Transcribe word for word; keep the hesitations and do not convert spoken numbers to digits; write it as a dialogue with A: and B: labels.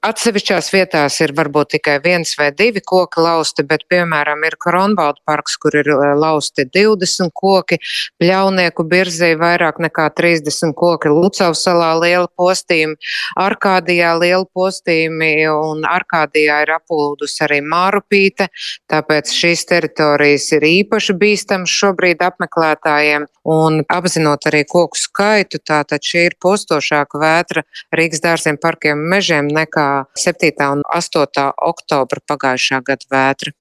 A: Atsevišķās vietās ir varbūt tikai viens vai divi koki lausti, bet, piemēram, ir Kronvalda parks, kur ir eh, lausti divdesmit koki, Pļaunieku birzī vairāk nekā trīsdesmit koki, Lucavas salā liela postījumi, Arkādijā liela postījumi un Arkādijā ir aplūdus arī Mārupīte, tāpēc šīs teritorijas ir īpaši bīstamas šobrīd apmeklētājiem un apzinot arī koku skaitu, tātad šī ir postošāka vētra Rīgas dārziem, parkiem un mežiem nekā septītā un astotā oktobra pagājušā gada vētra.